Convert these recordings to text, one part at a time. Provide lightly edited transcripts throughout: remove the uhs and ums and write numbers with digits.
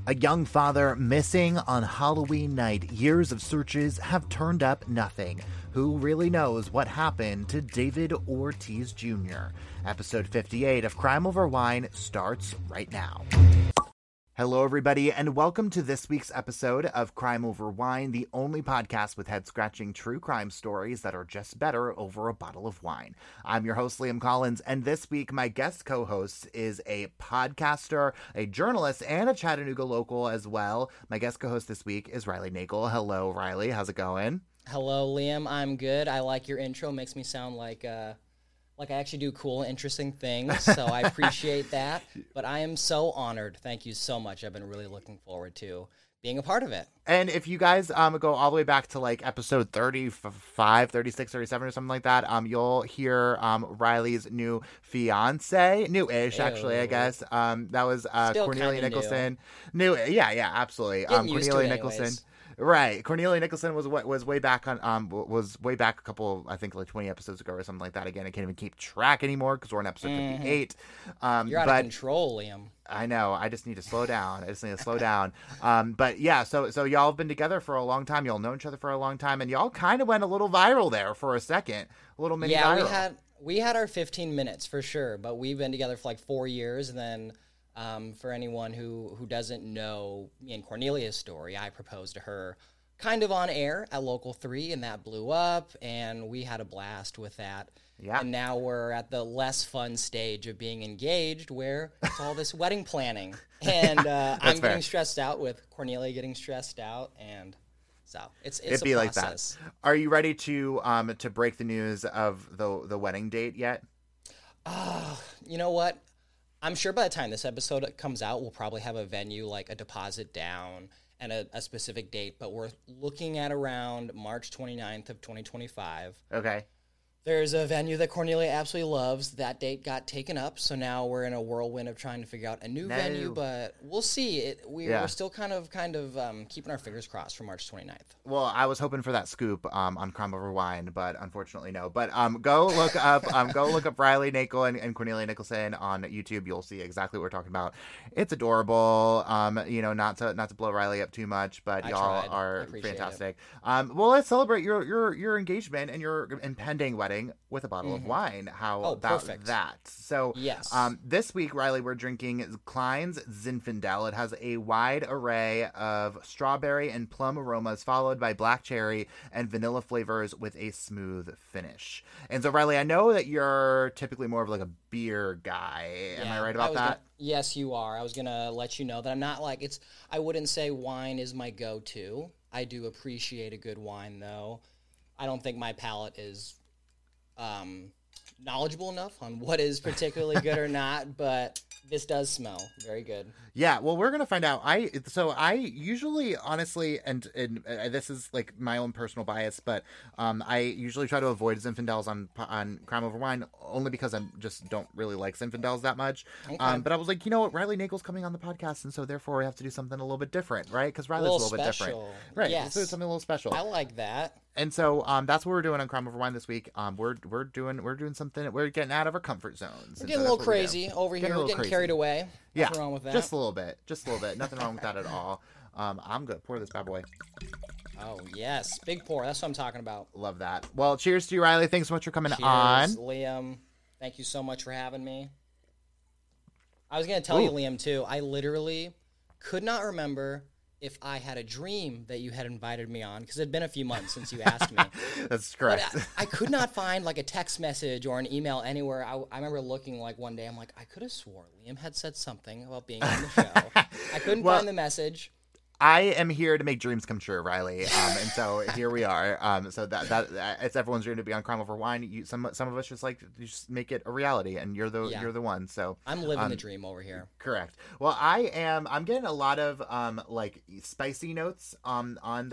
A young father missing on Halloween night. Years of searches have turned up nothing. Who really knows what happened to David Ortiz Jr.? Episode 58 of Crime Over Wine starts right now. Hello, everybody, and welcome to this week's episode of Crime Over Wine, the only podcast with head-scratching true crime stories that are just better over a bottle of wine. I'm your host, Liam Collins, and this week my guest co-host is a podcaster, a journalist, and a Chattanooga local as well. My guest co-host this week is Riley Nagel. Hello, Riley. How's it going? Hello, Liam. I'm good. I like your intro. Makes me sound like I actually do cool, interesting things, so I appreciate that. But I am so honored. Thank you so much. I've been really looking forward to being a part of it. And if you guys go all the way back to like episode 35, 36, 37 or something like that, you'll hear Riley's new fiance, new-ish actually, I guess. That was Cornelia Nicholson. New, yeah, absolutely. Cornelia Nicholson. Right, Cornelia Nicholson was way back on way back a couple, I think like 20 episodes ago or something like that. Again, I can't even keep track anymore because we're on episode 58. You're out of control, Liam. I know. I just need to slow down. But yeah, so y'all have been together for a long time. Y'all know each other for a long time, and y'all kind of went a little viral there for a second, a little mini viral. Yeah, we had our 15 minutes for sure, but we've been together for like 4 years, and then. For anyone who doesn't know me and Cornelia's story, I proposed to her kind of on air at Local 3, and that blew up, and we had a blast with that. Yeah. And now we're at the less fun stage of being engaged where it's all this wedding planning. And I'm getting stressed out with Cornelia getting stressed out, and so it's It'd a be process. like that. Are you ready to break the news of the wedding date yet? You know what? I'm sure by the time this episode comes out, we'll probably have a venue, like a deposit down and a specific date, but we're looking at around March 29th of 2025. Okay. There's a venue that Cornelia absolutely loves. That date got taken up, so now we're in a whirlwind of trying to figure out a new venue, but we'll see. We're still kind of keeping our fingers crossed for March 29th. Well, I was hoping for that scoop on Crime Over Wine, but unfortunately no. But go look up Riley Nagel and Cornelia Nicholson on YouTube. You'll see exactly what we're talking about. It's adorable. Not to blow Riley up too much, but y'all are fantastic. Well, let's celebrate your engagement and your impending wedding with a bottle of wine. How about that? So, yes. This week, Riley, we're drinking Klein's Zinfandel. It has a wide array of strawberry and plum aromas, followed by black cherry and vanilla flavors with a smooth finish. And so, Riley, I know that you're typically more of like a beer guy. Am I right about that? Yes, you are. I was going to let you know that I'm not I wouldn't say wine is my go-to. I do appreciate a good wine, though. I don't think my palate is knowledgeable enough on what is particularly good or not, but this does smell very good. Yeah, well, we're gonna find out. I usually, honestly, and this is like my own personal bias, but I usually try to avoid Zinfandels on Crime Over Wine only because I just don't really like Zinfandels that much. Okay. But I was like, you know what, Riley Nagel's coming on the podcast, and so therefore we have to do something a little bit different, right? Because Riley's a little bit different, right? Yes. Let's do something a little special. I like that. And so that's what we're doing on Crime Over Wine this week. We're doing something. We're getting out of our comfort zones. We're getting a little crazy over here. We're getting carried away. Nothing wrong with that. Just a little bit. Nothing wrong with that at all. I'm good. Pour this bad boy. Oh, yes. Big pour. That's what I'm talking about. Love that. Well, cheers to you, Riley. Thanks so much for coming cheers, on. Liam. Thank you so much for having me. I was going to tell you, Liam, too. I literally could not remember if I had a dream that you had invited me on, because it had been a few months since you asked me. That's correct. But I could not find like a text message or an email anywhere. I remember looking like one day, I'm like, I could have swore Liam had said something about being on the show. I couldn't find the message. I am here to make dreams come true, Riley. And so here we are. So that it's everyone's dream to be on Crime Over Wine. Some of us just make it a reality, and you're the one. So I'm living the dream over here. Correct. Well, I'm getting a lot of spicy notes in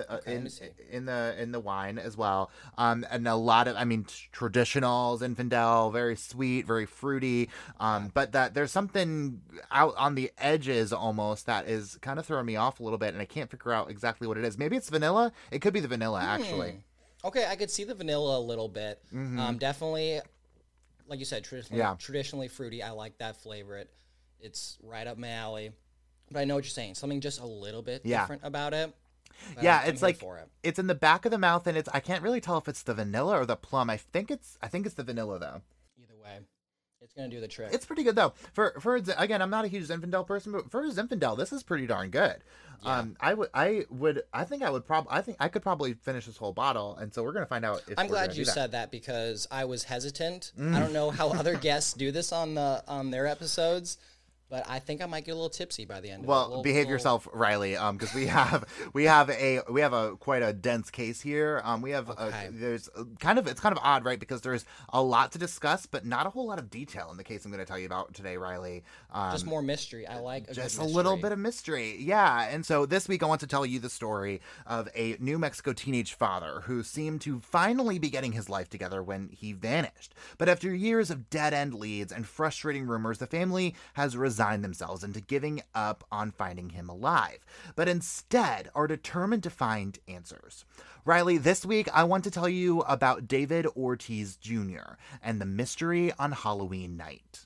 the wine as well. And a lot of traditional Zinfandel, very sweet, very fruity. But that there's something out on the edges almost that is kind of throwing me off a little bit. And I can't figure out exactly what it is. Maybe it's vanilla. It could be the vanilla, actually. Okay, I could see the vanilla a little bit. Definitely, like you said, traditionally fruity. I like that flavor. It's right up my alley. But I know what you're saying. Something just a little bit different about it. But Yeah, I'm it's here like for it. it's in the back of the mouth, and I can't really tell if it's the vanilla or the plum. I think it's the vanilla though. Either way, it's gonna do the trick. It's pretty good though. Again, I'm not a huge Zinfandel person, but for Zinfandel, this is pretty darn good. Yeah. I think I could probably finish this whole bottle, and so we're gonna find out. If I'm we're gonna glad do you that. said that because I was hesitant. I don't know how other guests do this on their episodes, but I think I might get a little tipsy by the end. Well, of it. behave yourself, Riley, because we have a quite a dense case here. We have it's kind of odd, right? Because there's a lot to discuss, but not a whole lot of detail in the case I'm going to tell you about today, Riley. Just more mystery. I like just good a little mystery. bit of mystery, yeah. And so this week I want to tell you the story of a New Mexico teenage father who seemed to finally be getting his life together when he vanished. But after years of dead-end leads and frustrating rumors, the family has resigned themselves into giving up on finding him alive, but instead are determined to find answers. Riley, this week I want to tell you about David Ortiz Jr. and the mystery on Halloween night.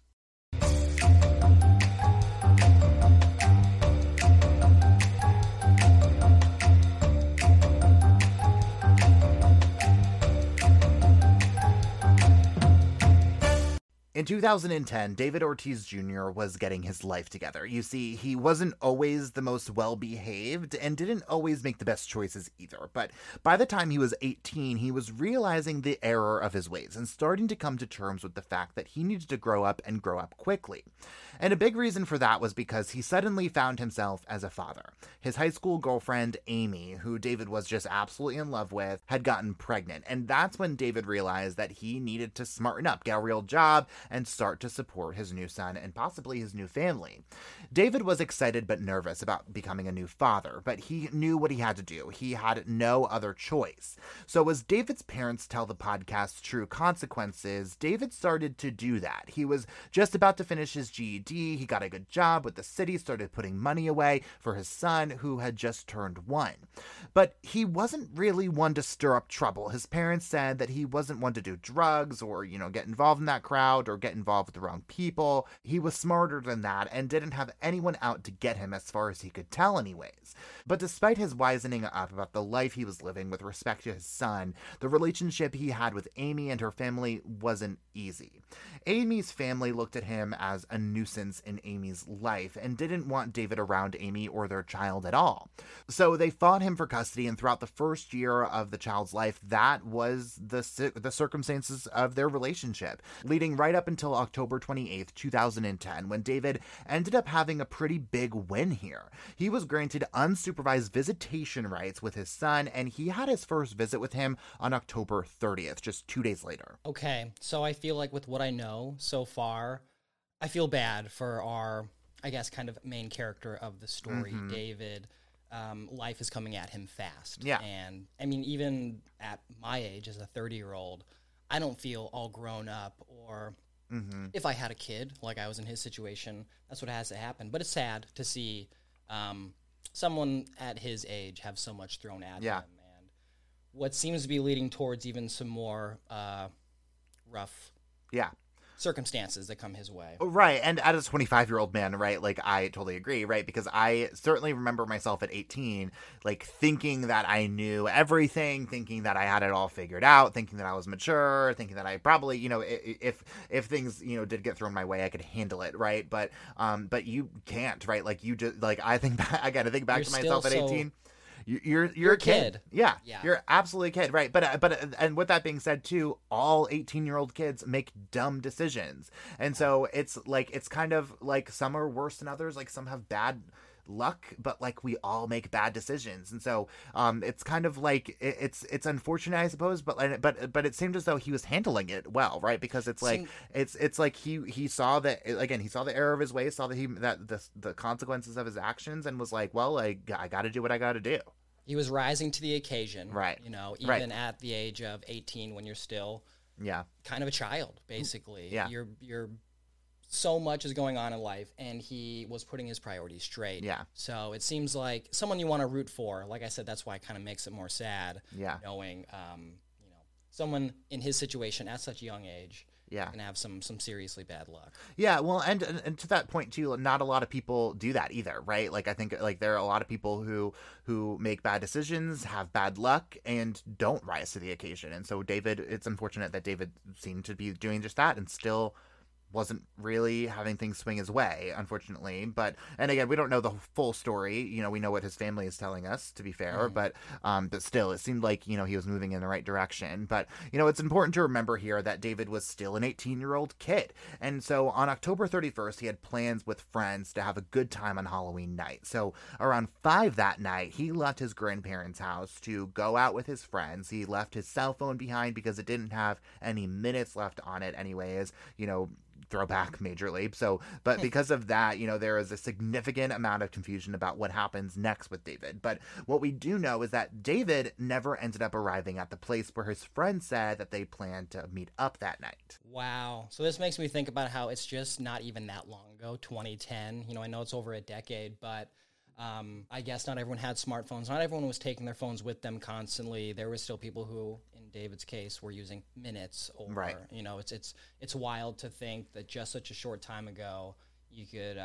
In 2010, David Ortiz Jr. was getting his life together. You see, he wasn't always the most well-behaved and didn't always make the best choices either. But by the time he was 18, he was realizing the error of his ways and starting to come to terms with the fact that he needed to grow up and grow up quickly. And a big reason for that was because he suddenly found himself as a father. His high school girlfriend, Amy, who David was just absolutely in love with, had gotten pregnant. And that's when David realized that he needed to smarten up, get a real job, and start to support his new son and possibly his new family. David was excited but nervous about becoming a new father, but he knew what he had to do. He had no other choice. So as David's parents tell the podcast True Consequences, David started to do that. He was just about to finish his GED. He got a good job with the city, started putting money away for his son who had just turned 1. But he wasn't really one to stir up trouble. His parents said that he wasn't one to do drugs or, get involved in that crowd or get involved with the wrong people. He was smarter than that and didn't have anyone out to get him as far as he could tell anyways. But despite his wisening up about the life he was living with respect to his son, the relationship he had with Amy and her family wasn't easy. Amy's family looked at him as a nuisance in Amy's life and didn't want David around Amy or their child at all. So they fought him for custody, and throughout the first year of the child's life, that was the circumstances of their relationship, leading right up until October 28th, 2010, when David ended up having a pretty big win here. He was granted unsupervised visitation rights with his son, and he had his first visit with him on October 30th, just 2 days later. Okay, so I feel like with what I know so far, I feel bad for our, I guess, kind of main character of the story, David. Life is coming at him fast. Yeah. And, I mean, even at my age as a 30-year-old, I don't feel all grown up or... If I had a kid, like I was in his situation, that's what has to happen. But it's sad to see someone at his age have so much thrown at him. And what seems to be leading towards even some more rough circumstances that come his way. Right, and as a 25-year-old man, right, like, I totally agree, right, because I certainly remember myself at 18, like, thinking that I knew everything, thinking that I had it all figured out, thinking that I was mature, thinking that I probably, if things, did get thrown my way, I could handle it, right, but you can't, right, like, you just, like, I think back, I gotta think back to myself at 18. You're a kid. Yeah, you're absolutely a kid, right? But and with that being said, too, all 18-year-old kids make dumb decisions, and so it's kind of like some are worse than others. Like some have bad luck, but like we all make bad decisions, and so it's kind of like it's unfortunate, I suppose, but it seemed as though he was handling it well, right? Because it's like it's like he saw that, again, he saw the error of his ways, saw that the consequences of his actions, and was like, well, I got to do what I got to do. He was rising to the occasion, right? Even at the age of 18, when you're still kind of a child, basically. Yeah, you're so much is going on in life, and he was putting his priorities straight. Yeah. So it seems like someone you want to root for. Like I said, that's why it kind of makes it more sad. Yeah. Knowing, someone in his situation at such a young age Yeah. can have some seriously bad luck. Yeah, well, and to that point too, not a lot of people do that either, right? Like I think like there are a lot of people who make bad decisions, have bad luck, and don't rise to the occasion. And so David, it's unfortunate that David seemed to be doing just that, and still wasn't really having things swing his way, unfortunately. But, and again, we don't know the full story. You know, we know what his family is telling us, to be fair, but still, it seemed like, you know, he was moving in the right direction. But, you know, it's important to remember here that David was still an 18-year-old kid. And so on October 31st, he had plans with friends to have a good time on Halloween night. So around 5 that night, he left his grandparents' house to go out with his friends. He left his cell phone behind because it didn't have any minutes left on it anyways, you know, throwback majorly. So, but because of that, you know, there is a significant amount of confusion about what happens next with David. But what we do know is that David never ended up arriving at the place where his friend said that they planned to meet up that night. Wow. So this makes me think about how it's just not even that long ago, 2010. You know, I know it's over a decade, but I guess not everyone had smartphones. Not everyone was taking their phones with them constantly. There were still people who, in David's case, were using minutes. Or, right. You know, it's wild to think that just such a short time ago you could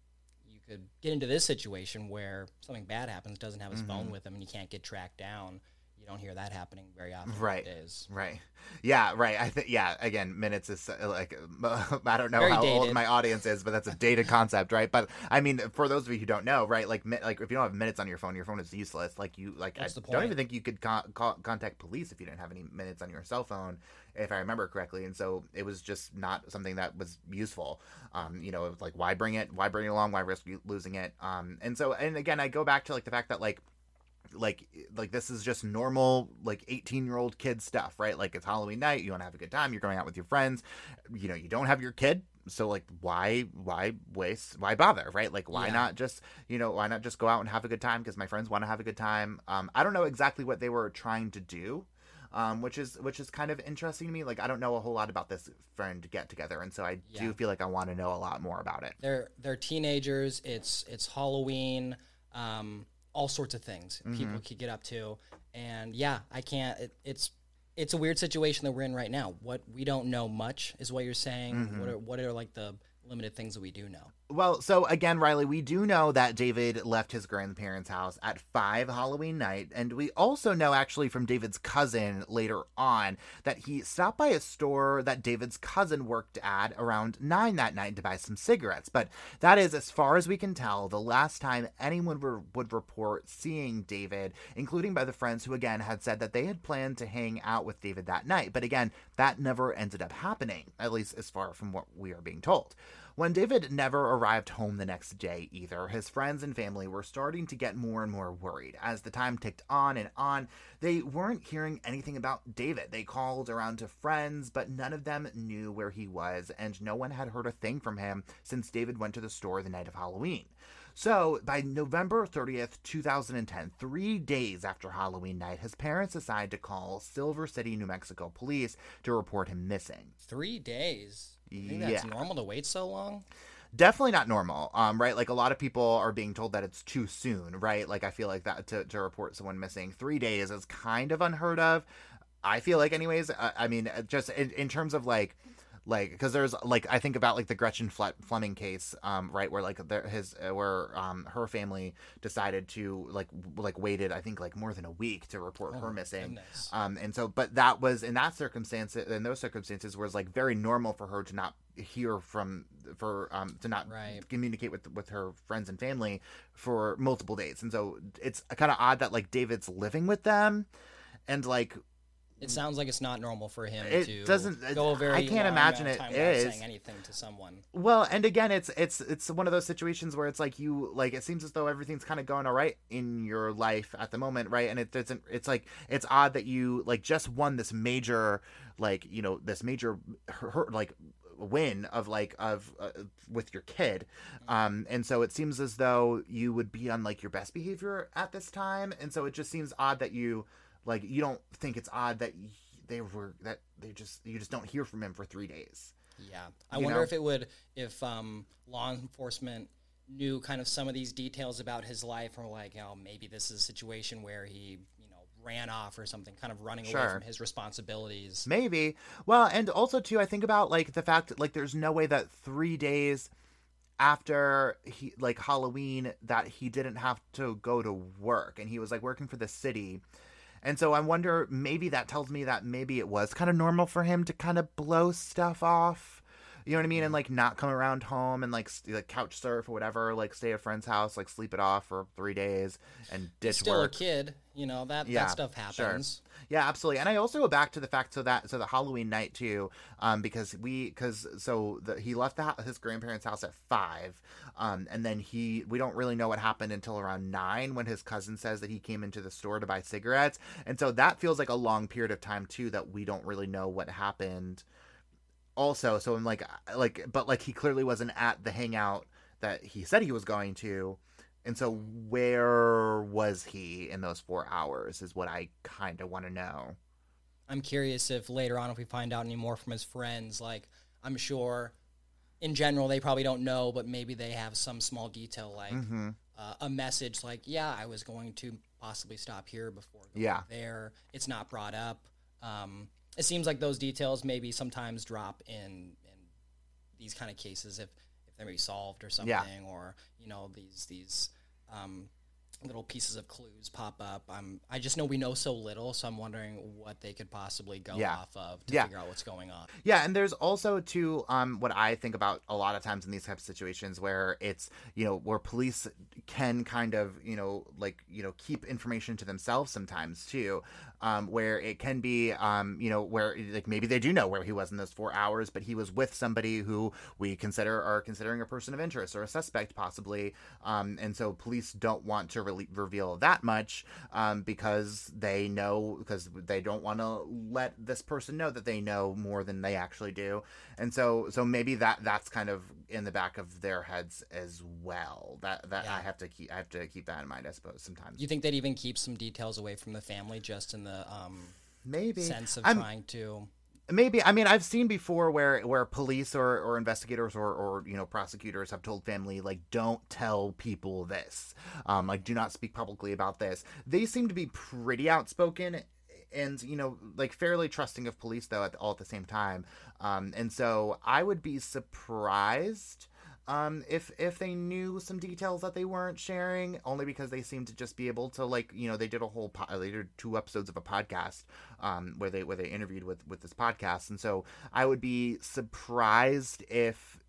get into this situation where something bad happens, doesn't have his phone with him, and you can't get tracked down. You don't hear that happening very often nowadays. Right. Yeah, right. I think, yeah, again, minutes is like, I don't know Very how dated. old my audience is, but that's a dated concept, right? But I mean, for those of you who don't know, right, like if you don't have minutes on your phone is useless. Like I don't even think you could contact police if you didn't have any minutes on your cell phone, if I remember correctly. And so it was just not something that was useful. You know, it was like, why bring it along? Why risk losing it? And again, I go back to like the fact that like this is just normal, like 18-year-old kid stuff, right? Like it's Halloween night, you want to have a good time, you're going out with your friends, you know, you don't have your kid, so like why bother, right? Like why not just go out and have a good time because my friends want to have a good time. I don't know exactly what they were trying to do, which is kind of interesting to me. Like I don't know a whole lot about this friend get together, and so I do feel like I want to know a lot more about it. They're teenagers, it's Halloween, all sorts of things people could get up to. And yeah, I can't, it's a weird situation that we're in right now. What we don't know much is what you're saying. What are like the limited things that we do know? Well, so again, Riley, we do know that David left his grandparents' house at 5 Halloween night, and we also know actually from David's cousin later on that he stopped by a store that David's cousin worked at around 9 that night to buy some cigarettes. But that is, as far as we can tell, the last time anyone would report seeing David, including by the friends who again had said that they had planned to hang out with David that night. But again, that never ended up happening, at least as far from what we are being told. When David never arrived home the next day either, his friends and family were starting to get more and more worried. As the time ticked on and on, they weren't hearing anything about David. They called around to friends, but none of them knew where he was, and no one had heard a thing from him since David went to the store the night of Halloween. So, by November 30th, 2010, 3 days after Halloween night, his parents decided to call Silver City, New Mexico police to report him missing. 3 days? You think that's normal to wait so long? Definitely not normal, right? Like a lot of people are being told that it's too soon, right? Like I feel like that to report someone missing 3 days is kind of unheard of. I feel like anyways, I mean, just in terms of like, because there's like, I think about like the Gretchen Fleming case, right, where like her family decided to like waited, I think like more than a week to report her missing. Goodness. And so, but that was in those circumstances was like very normal for her to not hear to not communicate with her friends and family for multiple days. And so it's kind of odd that like David's living with them and like, it sounds like it's not normal for him to go a very I can't imagine it is saying anything to someone. Well, and again, it's one of those situations where it's like it seems as though everything's kind of going all right in your life at the moment, right? And it doesn't. It's like it's odd that you like just won this major win of with your kid, and so it seems as though you would be on like your best behavior at this time, and so it just seems odd that you don't think it's odd that you just don't hear from him for 3 days. Yeah, I wonder if law enforcement knew kind of some of these details about his life, or like, maybe this is a situation where he ran off or something, kind of running away Sure. from his responsibilities. Maybe. Well, and also too, I think about like the fact that like there's no way that 3 days after he like Halloween that he didn't have to go to work, and he was like working for the city. And so I wonder, maybe that tells me that maybe it was kind of normal for him to kind of blow stuff off. You know what I mean? And like not come around home and like couch surf or whatever, like stay at a friend's house, like sleep it off for 3 days and ditch Still work. a kid, you know, that stuff happens. Sure. Yeah, absolutely. And I also go back to the fact, so the Halloween night too, because he left his grandparents' house at 5, and then we don't really know what happened until around 9 when his cousin says that he came into the store to buy cigarettes, and so that feels like a long period of time too that we don't really know what happened. Also, so I'm but he clearly wasn't at the hangout that he said he was going to. And so where was he in those 4 hours is what I kind of want to know. I'm curious if later on, if we find out any more from his friends, like I'm sure in general they probably don't know, but maybe they have some small detail like a message like, yeah, I was going to possibly stop here before going there. It's not brought up. It seems like those details maybe sometimes drop in these kind of cases if they're maybe solved or something, or you know these little pieces of clues pop up. I just know we know so little, so I'm wondering what they could possibly go off of to figure out what's going on. Yeah, and there's also too what I think about a lot of times in these types of situations where it's, you know, where police can kind of, you know, like, you know, keep information to themselves sometimes too, where it can be, you know, where like maybe they do know where he was in those 4 hours, but he was with somebody who we are considering a person of interest or a suspect possibly, and so police don't want to really reveal that much because they don't want to let this person know that they know more than they actually do, and so maybe that's kind of in the back of their heads as well. I have to keep that in mind, I suppose. Sometimes you think they'd even keep some details away from the family, just in the maybe sense of trying to. Maybe. I mean, I've seen before where police or investigators or you know, prosecutors have told family, like, don't tell people this. Like, do not speak publicly about this. They seem to be pretty outspoken and, you know, like fairly trusting of police, though, all at the same time. And so I would be surprised if they knew some details that they weren't sharing, only because they seem to just be able to, like, you know, they did they did 2 episodes of a podcast where they interviewed with this podcast, and so I would be surprised if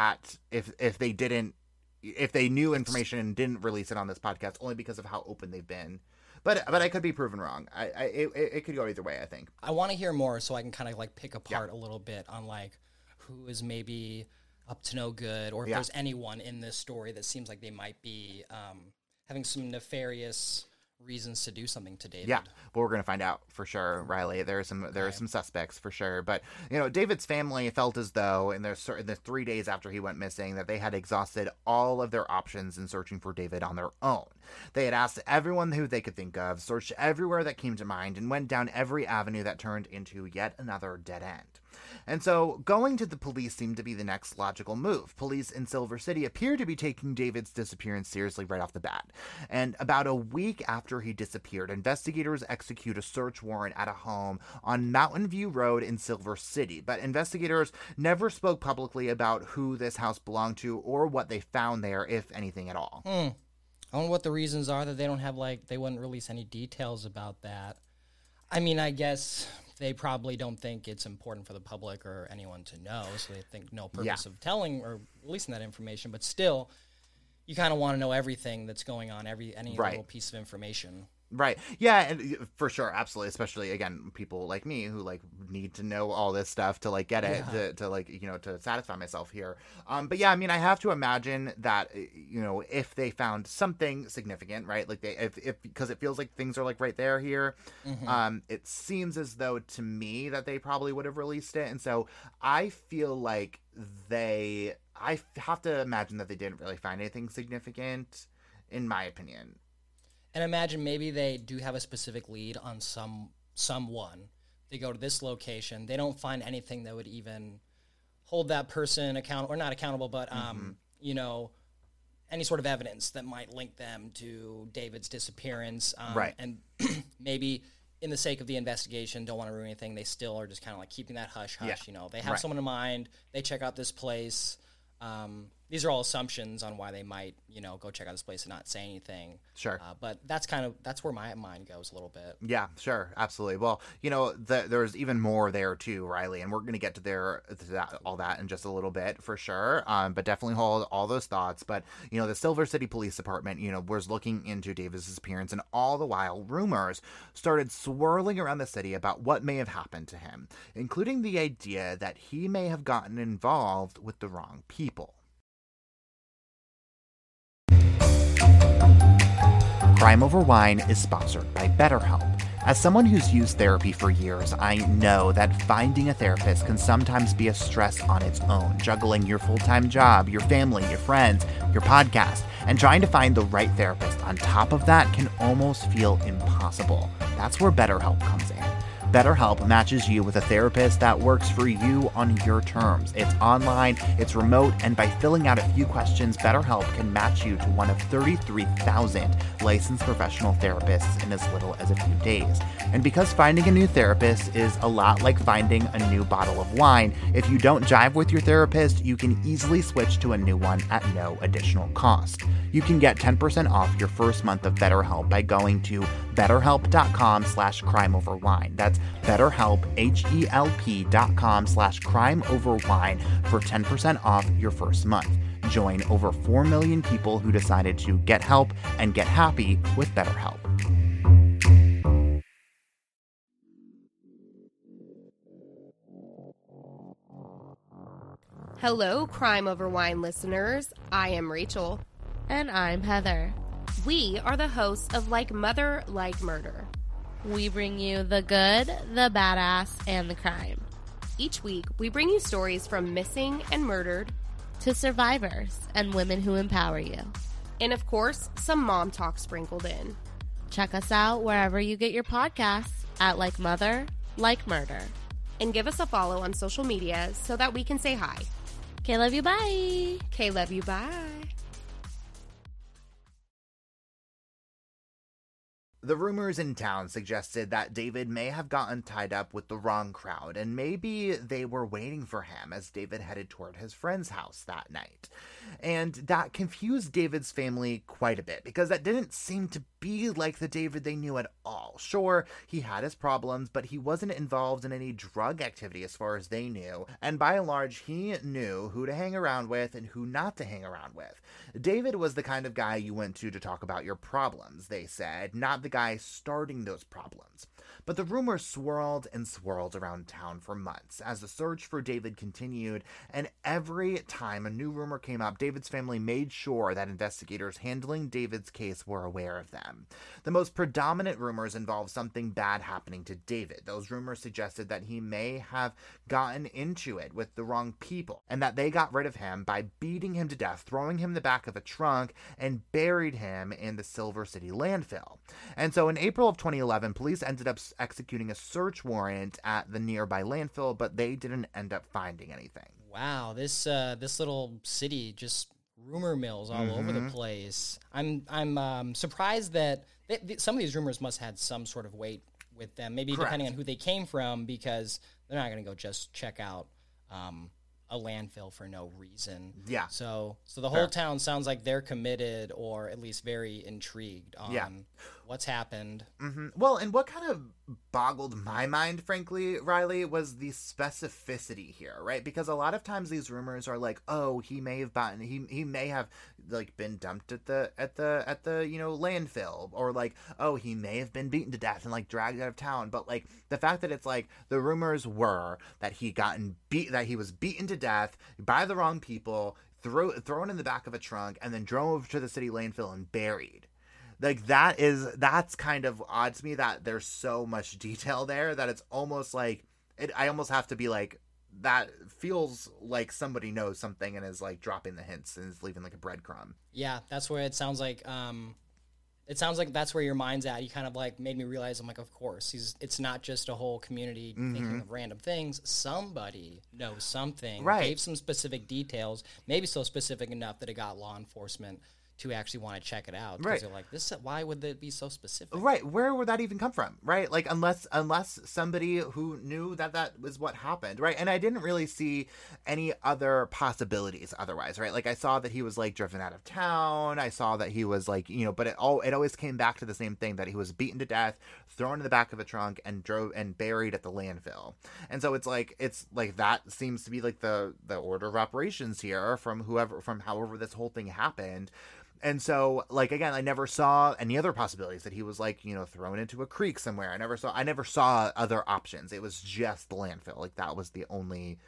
they knew information and didn't release it on this podcast, only because of how open they've been. But I could be proven wrong. It could go either way, I think. I want to hear more so I can kind of like pick apart a little bit on like who is maybe up to no good, or if there's anyone in this story that seems like they might be having some nefarious reasons to do something to David. Yeah, well, we're going to find out for sure, Riley. There are some suspects for sure. But, you know, David's family felt as though in the 3 days after he went missing that they had exhausted all of their options in searching for David on their own. They had asked everyone who they could think of, searched everywhere that came to mind, and went down every avenue that turned into yet another dead end. And so going to the police seemed to be the next logical move. Police in Silver City appear to be taking David's disappearance seriously right off the bat. And about a week after he disappeared, investigators execute a search warrant at a home on Mountain View Road in Silver City. But investigators never spoke publicly about who this house belonged to or what they found there, if anything at all. I wonder what the reasons are that they don't have, like, they wouldn't release any details about that. I mean, I guess they probably don't think it's important for the public or anyone to know, so they think no purpose of telling or releasing that information. But still, you kind of want to know everything that's going on, any little piece of information. Right. Yeah, and for sure, absolutely. Especially, again, people like me who like need to know all this stuff to like get it, to like, you know, to satisfy myself here. But yeah, I mean, I have to imagine that, you know, if they found something significant, right? Like if because it feels like things are like right there here. It seems as though to me that they probably would have released it, and so I feel like I have to imagine that they didn't really find anything significant, in my opinion. And imagine maybe they do have a specific lead on someone. They go to this location. They don't find anything that would even hold that person accountable, or not accountable, but, you know, any sort of evidence that might link them to David's disappearance. Right. And maybe in the sake of the investigation, don't want to ruin anything. They still are just kind of like keeping that hush. They have someone in mind. They check out this place. These are all assumptions on why they might, go check out this place and not say anything. Sure. But that's where my mind goes a little bit. Yeah, sure. Absolutely. Well, there's even more there too, Riley, and we're going to get to all that in just a little bit for sure. But definitely hold all those thoughts. But, the Silver City Police Department, was looking into David's disappearance, and all the while rumors started swirling around the city about what may have happened to him, including the idea that he may have gotten involved with the wrong people. Crime Over Wine is sponsored by BetterHelp. As someone who's used therapy for years, I know that finding a therapist can sometimes be a stress on its own, juggling your full-time job, your family, your friends, your podcast, and trying to find the right therapist on top of that can almost feel impossible. That's where BetterHelp comes in. BetterHelp matches you with a therapist that works for you on your terms. It's online, it's remote, and by filling out a few questions, BetterHelp can match you to one of 33,000 licensed professional therapists in as little as a few days. And because finding a new therapist is a lot like finding a new bottle of wine, if you don't jive with your therapist, you can easily switch to a new one at no additional cost. You can get 10% off your first month of BetterHelp by going to BetterHelp.com/crimeoverwine. That's BetterHelp, HELP.com/crimeoverwine for 10% off your first month. Join over 4 million people who decided to get help and get happy with BetterHelp. Hello, Crime Over Wine listeners. I am Rachel. And I'm Heather. We are the hosts of Like Mother, Like Murder. We bring you the good, the badass, and the crime. Each week, we bring you stories from missing and murdered to survivors and women who empower you. And of course, some mom talk sprinkled in. Check us out wherever you get your podcasts at Like Mother, Like Murder. And give us a follow on social media so that we can say hi. Okay, love you, bye. Okay, love you, bye. The rumors in town suggested that David may have gotten tied up with the wrong crowd, and maybe they were waiting for him as David headed toward his friend's house that night. And that confused David's family quite a bit, because that didn't seem to be like the David they knew at all. Sure, he had his problems, but he wasn't involved in any drug activity as far as they knew, and by and large, he knew who to hang around with and who not to hang around with. David was the kind of guy you went to talk about your problems, they said, not the guy starting those problems. But the rumors swirled and swirled around town for months as the search for David continued, and every time a new rumor came up, David's family made sure that investigators handling David's case were aware of them. The most predominant rumors involved something bad happening to David. Those rumors suggested that he may have gotten into it with the wrong people, and that they got rid of him by beating him to death, throwing him in the back of a trunk, and buried him in the Silver City landfill. And so in April of 2011, police ended up executing a search warrant at the nearby landfill, but they didn't end up finding anything. Wow, this little city, just rumor mills all over the place. I'm surprised that some of these rumors must have had some sort of weight with them, maybe Correct. Depending on who they came from, because they're not going to go just check out a landfill for no reason. Yeah. So the whole town sounds like they're committed, or at least very intrigued on what's happened. Mm-hmm. Well, and what kind of boggled my mind, frankly, Riley, was the specificity here, right? Because a lot of times these rumors are like, oh, he may have like been dumped at the landfill, or like, oh, he may have been beaten to death and like dragged out of town. But like the fact that it's like the rumors were that he was beaten to death by the wrong people, thrown in the back of a trunk, and then drove to the city landfill and buried. Like that's kind of odd to me that there's so much detail there that it's almost like I almost have to be like, that feels like somebody knows something and is like dropping the hints and is leaving like a breadcrumb. Yeah, that's where it sounds like. It sounds like that's where your mind's at. You kind of like made me realize, I'm like, of course, it's not just a whole community thinking of random things. Somebody knows something, right? Gave some specific details, maybe so specific enough that it got law enforcement to actually want to check it out. Right. Because they're like, this. Why would it be so specific? Right. Where would that even come from? Right. Like, unless somebody who knew that was what happened. Right. And I didn't really see any other possibilities otherwise. Right. Like, I saw that he was like driven out of town. I saw that he was like, but it always came back to the same thing, that he was beaten to death, thrown in the back of a trunk, and buried at the landfill. And so it's like that seems to be like the order of operations here from however this whole thing happened. And so, like, again, I never saw any other possibilities, that he was like, thrown into a creek somewhere. I never saw other options. It was just the landfill. Like, that was the only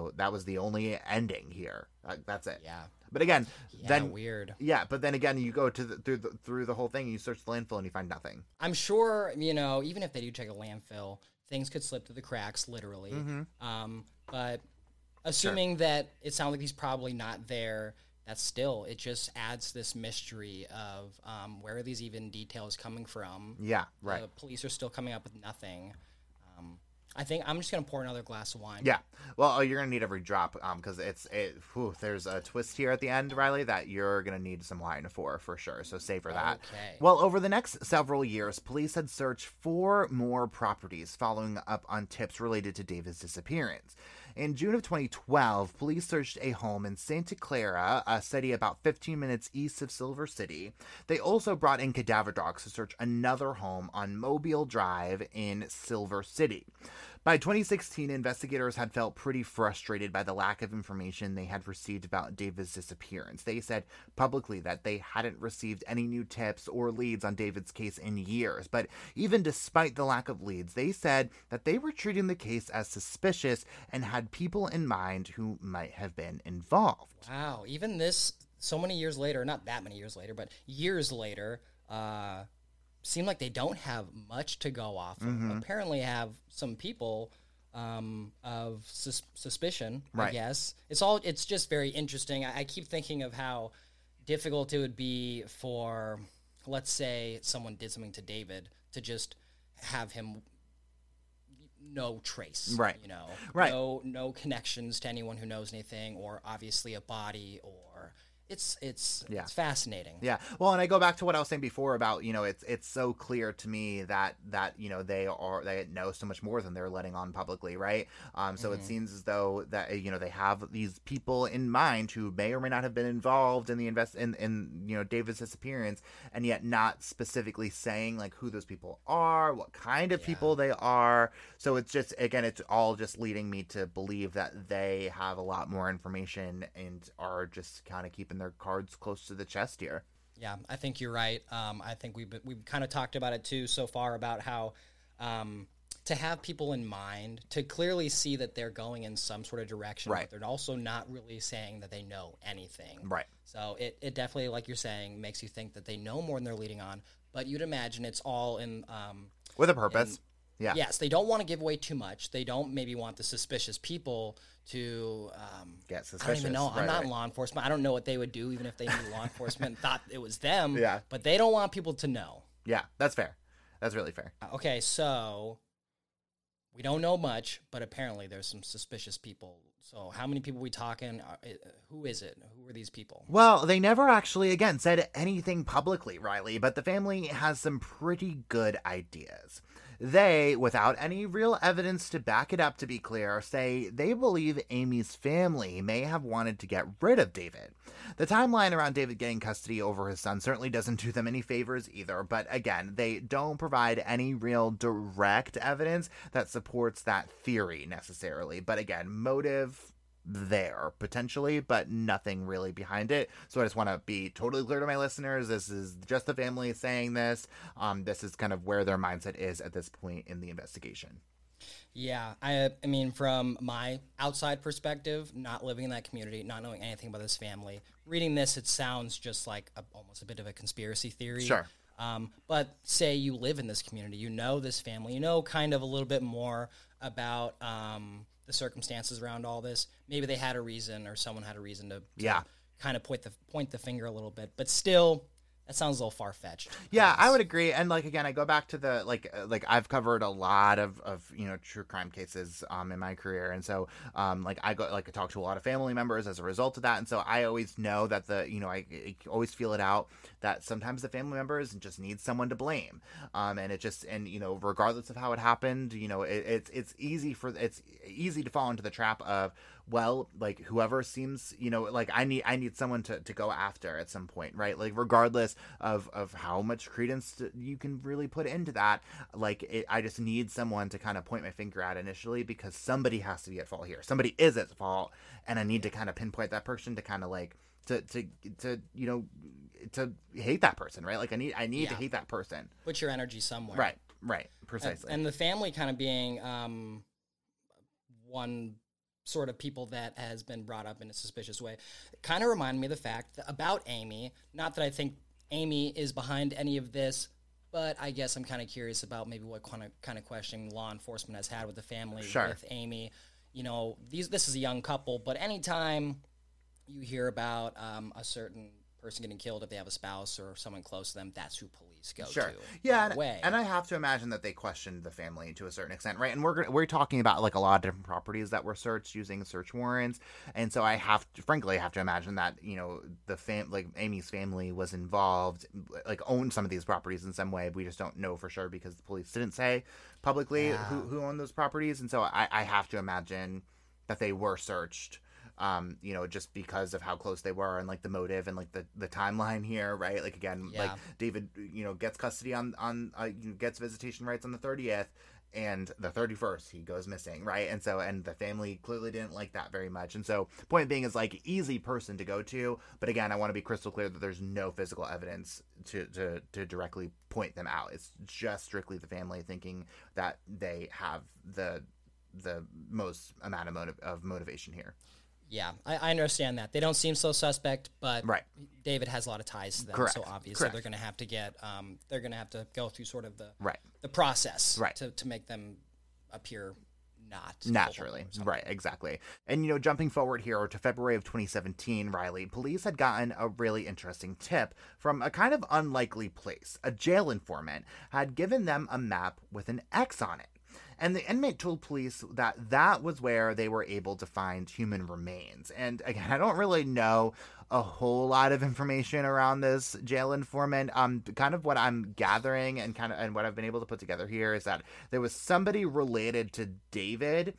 ending here. That's it. Yeah. But again, then weird. Yeah. But then again, you go through the whole thing, and you search the landfill and you find nothing. I'm sure, even if they do check a landfill, things could slip through the cracks, literally. Mm-hmm. But assuming that it sounds like he's probably not there, that's still, it just adds this mystery of where are these even details coming from? Yeah, right. The police are still coming up with nothing. I think I'm just going to pour another glass of wine. Yeah. Well, you're going to need every drop because there's a twist here at the end, Riley, that you're going to need some wine for sure. So savor that. Okay. Well, over the next several years, police had searched 4 more properties following up on tips related to David's disappearance. In June of 2012, police searched a home in Santa Clara, a city about 15 minutes east of Silver City. They also brought in cadaver dogs to search another home on Mobile Drive in Silver City. By 2016, investigators had felt pretty frustrated by the lack of information they had received about David's disappearance. They said publicly that they hadn't received any new tips or leads on David's case in years. But even despite the lack of leads, they said that they were treating the case as suspicious and had people in mind who might have been involved. Wow. Even this, so many years later, not that many years later, but years later, seem like they don't have much to go off of. Mm-hmm. Apparently have some people of suspicion, right. I guess. It's just very interesting. I keep thinking of how difficult it would be for, let's say, someone did something to David, to just have him no trace. Right. Right. No connections to anyone who knows anything, or obviously a body, or... It's fascinating. Yeah. Well, and I go back to what I was saying before about, it's so clear to me that they know so much more than they're letting on publicly, right? So it seems as though that they have these people in mind who may or may not have been involved in the in David's disappearance, and yet not specifically saying like who those people are, what kind of people they are. So it's just, again, it's all just leading me to believe that they have a lot more information and are just kind of keeping their cards close to the chest here. Yeah, I think you're right. I think we've kind of talked about it too so far, about how to have people in mind, to clearly see that they're going in some sort of direction, right. but they're also not really saying that they know anything. Right. So it definitely, like you're saying, makes you think that they know more than they're leading on, but you'd imagine it's all in... with a purpose. Yeah. Yes, they don't want to give away too much. They don't maybe want the suspicious people to get suspicious. I don't even know. I'm not in law enforcement. I don't know what they would do, even if they knew law enforcement thought it was them. Yeah. But they don't want people to know. Yeah, that's fair. That's really fair. Okay, so we don't know much, but apparently there's some suspicious people. So how many people are we talking? Who is it? Who are these people? Well, they never actually, again, said anything publicly, Riley, but the family has some pretty good ideas. They, without any real evidence to back it up, to be clear, say they believe Amy's family may have wanted to get rid of David. The timeline around David getting custody over his son certainly doesn't do them any favors either, but again, they don't provide any real direct evidence that supports that theory necessarily. But again, motive there potentially, but nothing really behind it. So I just want to be totally clear to my listeners, this is just the family saying this. This is kind of where their mindset is at this point in the investigation. Yeah, I mean, from my outside perspective, not living in that community, not knowing anything about this family, reading this, it sounds just like almost a bit of a conspiracy theory. Sure. But say you live in this community, you know this family, you know kind of a little bit more about the circumstances around all this. Maybe they had a reason, or someone had a reason to kind of point the finger a little bit. But still, that sounds a little far-fetched. Yeah, I would agree. And like, again, I go back to the like I've covered a lot of true crime cases in my career, and so I talk to a lot of family members as a result of that, and so I always know that I always feel it out that sometimes the family members just need someone to blame, and it just regardless of how it happened, it's easy to fall into the trap of, well, like, whoever seems, I need someone to go after at some point, right? Like, regardless of how much credence you can really put into that, I just need someone to kind of point my finger at initially, because somebody has to be at fault here. Somebody is at fault, and I need to kind of pinpoint that person to kind of like to hate that person, right? Like, I need to hate that person. Put your energy somewhere. Right, precisely. And the family kind of being one sort of people that has been brought up in a suspicious way, kind of reminded me of the fact that about Amy, not that I think Amy is behind any of this, but I guess I'm kind of curious about maybe what kind of questioning law enforcement has had with the family with Amy. This is a young couple, but anytime you hear about a certain person getting killed, if they have a spouse or someone close to them, that's who police go to. Yeah, and I have to imagine that they questioned the family to a certain extent, right? And we're talking about like a lot of different properties that were searched using search warrants, and so I have to imagine that Amy's family was involved, like owned some of these properties in some way. We just don't know for sure because the police didn't say publicly who owned those properties, and so I have to imagine that they were searched. Just because of how close they were and like the motive and like the timeline here, right? Like, again, like David, gets custody gets visitation rights on the 30th, and the 31st he goes missing, right? And so, and the family clearly didn't like that very much. And so, point being is like easy person to go to, but again, I want to be crystal clear that there's no physical evidence to directly point them out. It's just strictly the family thinking that they have the most amount of motivation here. Yeah, I understand that. They don't seem so suspect, but right. David has a lot of ties to them, Correct. so obviously Correct. they're going to have to get, they're going to have to go through sort of the process to make them appear not naturally. Right, exactly. And, jumping forward here to February of 2017, Riley, police had gotten a really interesting tip from a kind of unlikely place. A jail informant had given them a map with an X on it. And the inmate told police that was where they were able to find human remains. And again, I don't really know a whole lot of information around this jail informant. Kind of what I'm gathering and what I've been able to put together here is that there was somebody related to David,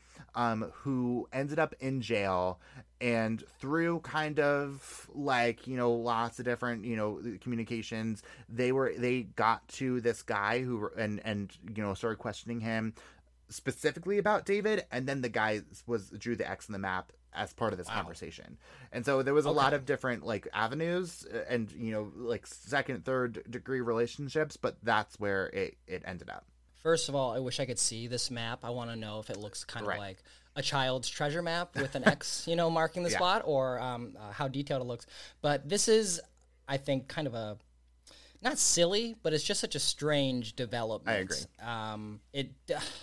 who ended up in jail, and through kind of like, lots of different, communications, they got to this guy who and started questioning him specifically about David, and then the guy drew the X on the map as part of this conversation. And so there was a lot of different like avenues and like second, third degree relationships, but that's where it ended up. First of all, I wish I could see this map. I want to know if it looks kind of like a child's treasure map with an X, marking the spot, or how detailed it looks. But this is, I think, kind of a not silly, but it's just such a strange development. I agree.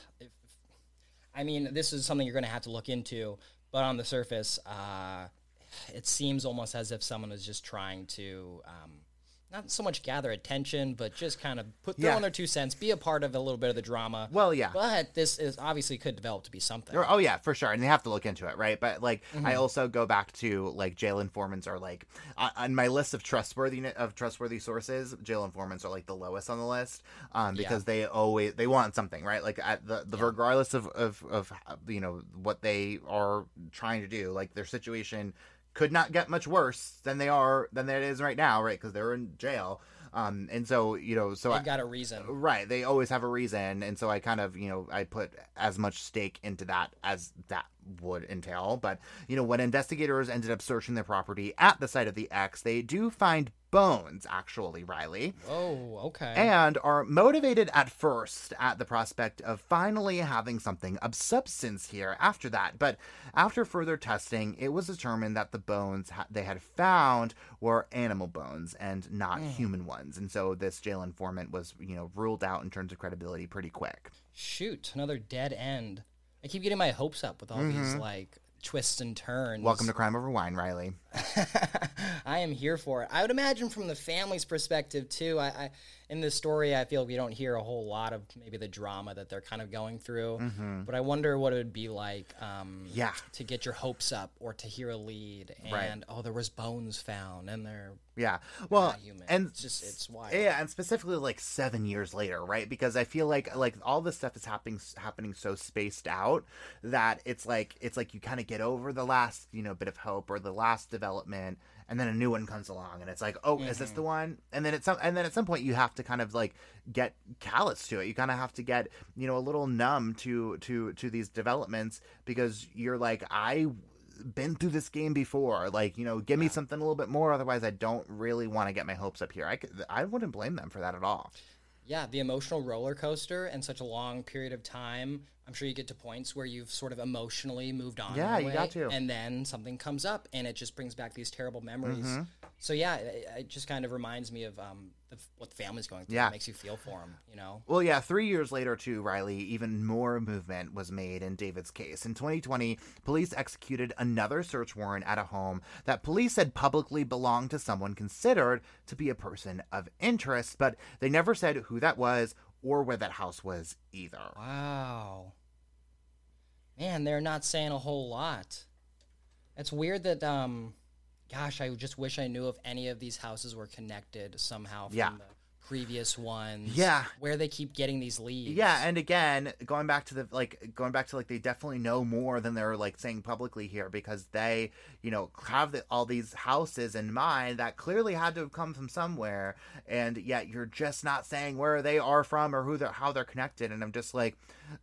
I mean, this is something you're going to have to look into, but on the surface, it seems almost as if someone is just trying to not so much gather attention, but just kind of throw in their 2 cents, be a part of a little bit of the drama. Well, yeah. But this is obviously could develop to be something. Oh, yeah, for sure. And they have to look into it, right? But, like, I also go back to, like, jail informants are, like, on my list of trustworthy sources, jail informants are, like, the lowest on the list, because they want something, right? Like, regardless of what they are trying to do, like, their situation could not get much worse than it is right now, right? Because they're in jail. And so, so they've got a reason. Right. They always have a reason. And so I kind of, I put as much stake into that as that would entail. But, when investigators ended up searching their property at the site of the X, they do find bones, actually, Riley. Oh, okay. And are motivated at first at the prospect of finally having something of substance here after that. But after further testing, it was determined that the bones they had found were animal bones and not human ones. And so this jail informant was, ruled out in terms of credibility pretty quick. Shoot, another dead end. I keep getting my hopes up with all these, like, twists and turns. Welcome to Crime Over Wine, Riley. I am here for it. I would imagine from the family's perspective too. I in this story, I feel we don't hear a whole lot of maybe the drama that they're kind of going through. But I wonder what it would be like, to get your hopes up or to hear a lead and there was bones found and they're well, not human. and it's wild. Yeah, and specifically like 7 years later, right? Because I feel like all this stuff is happening so spaced out that it's like you kind of get over the last bit of hope or the last development, and then a new one comes along, and it's like, oh, is this the one? And then at some point you have to kind of like get callous to it. You kind of have to get a little numb to these developments, because you're like, I been through this game before, like, give me something a little bit more, otherwise I don't really want to get my hopes up here. I wouldn't blame them for that at all. Yeah, the emotional roller coaster and such a long period of time. I'm sure you get to points where you've sort of emotionally moved on. Yeah, you got to. And then something comes up and it just brings back these terrible memories. So yeah, it just kind of reminds me of what the family's going through. Yeah. It makes you feel for them, Well, yeah, 3 years later too, Riley, even more movement was made in David's case. In 2020, police executed another search warrant at a home that police said publicly belonged to someone considered to be a person of interest, but they never said who that was or where that house was either. Wow. Man, they're not saying a whole lot. It's weird that, gosh, I just wish I knew if any of these houses were connected somehow from the previous ones. Yeah. Where they keep getting these leads. Yeah, and again, going back to they definitely know more than they're like saying publicly here, because they, have all these houses in mind that clearly had to have come from somewhere, and yet you're just not saying where they are from or how they're connected. And I'm just like,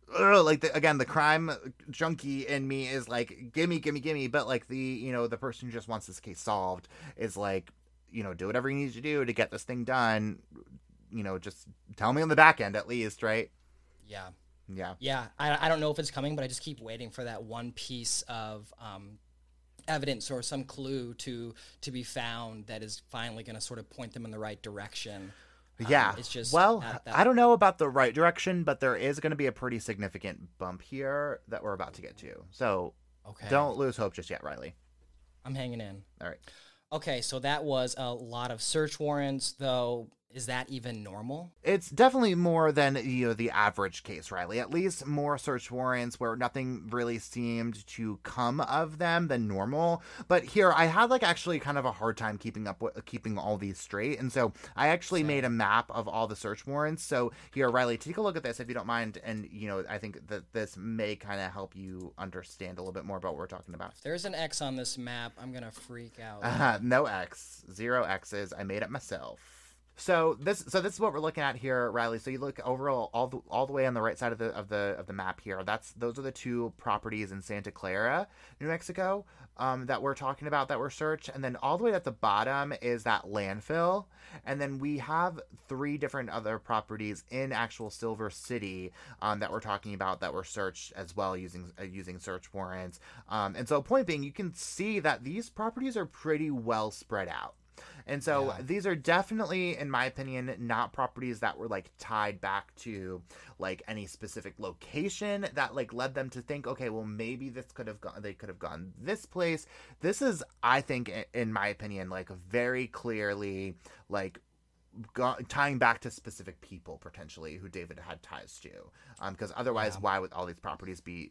again, the crime junkie in me is like, gimme, but like the person who just wants this case solved is like, do whatever you need to do to get this thing done. Just tell me on the back end at least, right? Yeah. Yeah. I don't know if it's coming, but I just keep waiting for that one piece of evidence or some clue to be found that is finally going to sort of point them in the right direction. Yeah. It's just I don't know about the right direction, but there is going to be a pretty significant bump here that we're about to get to. So don't lose hope just yet, Riley. I'm hanging in. All right. Okay, so that was a lot of search warrants, though. Is that even normal? It's definitely more than the average case, Riley. At least more search warrants where nothing really seemed to come of them than normal. But here, I had actually kind of a hard time keeping all these straight, and so I actually made a map of all the search warrants. So here, Riley, take a look at this if you don't mind, and I think that this may kind of help you understand a little bit more about what we're talking about. If there's an X on this map, I'm gonna freak out. No X, 0 X's. I made it myself. So this is what we're looking at here, Riley. So you look overall all the way on the right side of the map here. Those are the two properties in Santa Clara, New Mexico, that we're talking about, that were searched, and then all the way at the bottom is that landfill, and then we have 3 different other properties in actual Silver City that we're talking about that were searched as well using search warrants. And so point being, you can see that these properties are pretty well spread out. And so these are definitely, in my opinion, not properties that were tied back to any specific location that led them to think, okay, well, maybe they could have gone this place. This is, I think, in my opinion, very clearly tying back to specific people potentially who David had ties to, because otherwise, why would all these properties be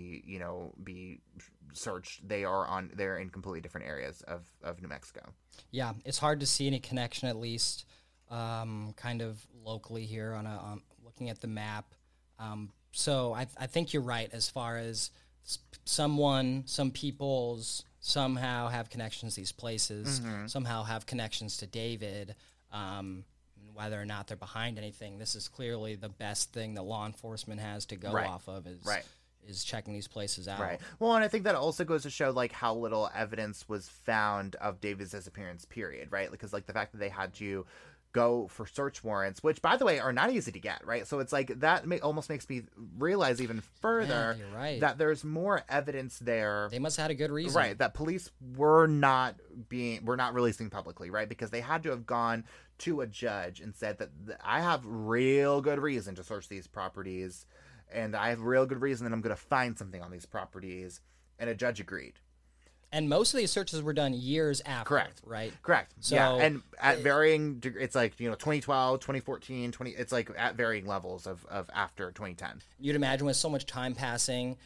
searched? They're in completely different areas of New Mexico. Yeah, it's hard to see any connection, at least kind of locally here on looking at the map. So I think you're right as far as some peoples somehow have connections to these places, somehow have connections to David. Whether or not they're behind anything, this is clearly the best thing that law enforcement has to go off of is checking these places out. Right. Well, and I think that also goes to show how little evidence was found of David's disappearance, period, right? Because the fact that they had to go for search warrants, which, by the way, are not easy to get, right? So it's that almost makes me realize even further that there's more evidence there. They must have had a good reason. Right, that police were not releasing publicly, right? Because they had to have gone to a judge and said that I have real good reason to search these properties, and I have real good reason that I'm going to find something on these properties, and a judge agreed. And most of these searches were done years after. Correct. Right? Correct. So, yeah, and at varying it's like, 2012, 2014, it's like at varying levels of after 2010. You'd imagine with so much time passing,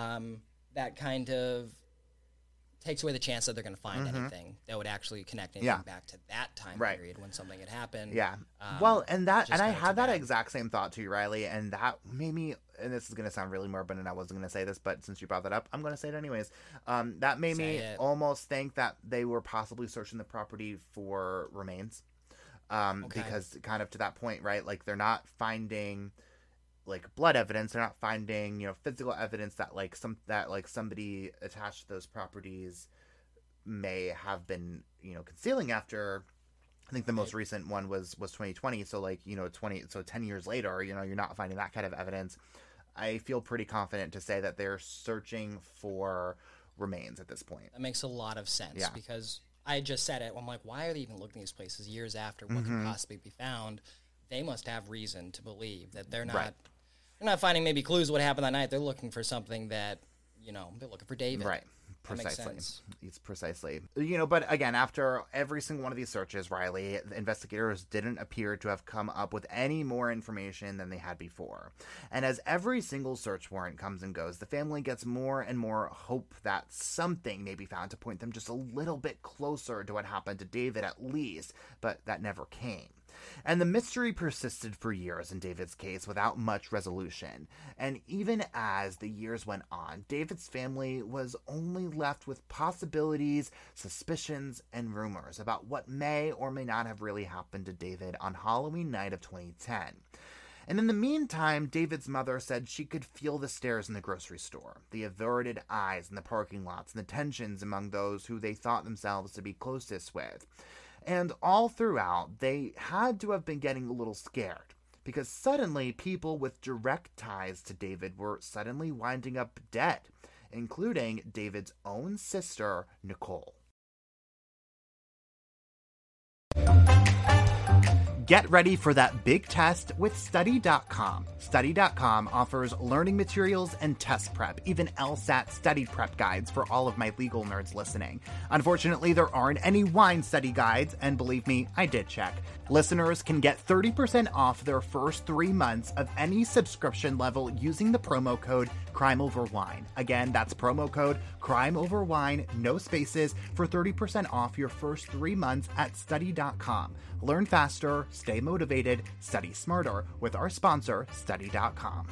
that kind of takes away the chance that they're going to find anything that would actually connect anything back to that time period when something had happened. Yeah. Well, and I had that exact same thought too, Riley, and that made me, and this is going to sound really morbid, and I wasn't going to say this, but since you brought that up, I'm going to say it anyways. That made me almost think that they were possibly searching the property for remains. Because kind of to that point, right? Like, they're not finding like blood evidence, they're not finding physical evidence that somebody attached to those properties may have been concealing after. I think the most recent one was 2020, so 10 years later, you're not finding that kind of evidence. I feel pretty confident to say that they're searching for remains at this point. That makes a lot of sense because I just said it. I'm like, why are they even looking at these places years after what could possibly be found? They must have reason to believe that they're not they're not finding maybe clues of what happened that night. They're looking for something that, they're looking for David. Right. Precisely. It's precisely. But again, after every single one of these searches, Riley, the investigators didn't appear to have come up with any more information than they had before. And as every single search warrant comes and goes, the family gets more and more hope that something may be found to point them just a little bit closer to what happened to David at least, but that never came. And the mystery persisted for years in David's case without much resolution. And even as the years went on, David's family was only left with possibilities, suspicions, and rumors about what may or may not have really happened to David on Halloween night of 2010. And in the meantime, David's mother said she could feel the stares in the grocery store, the averted eyes in the parking lots, and the tensions among those who they thought themselves to be closest with. And all throughout, they had to have been getting a little scared, because suddenly people with direct ties to David were suddenly winding up dead, including David's own sister, Nicole. Get ready for that big test with Study.com. Study.com offers learning materials and test prep, even LSAT study prep guides for all of my legal nerds listening. Unfortunately, there aren't any wine study guides, and believe me, I did check. Listeners can get 30% off their first 3 months of any subscription level using the promo code CrimeOverWine. Again, that's promo code CrimeOverWine, no spaces, for 30% off your first 3 months at Study.com. Learn faster, stay motivated, study smarter with our sponsor, Study.com.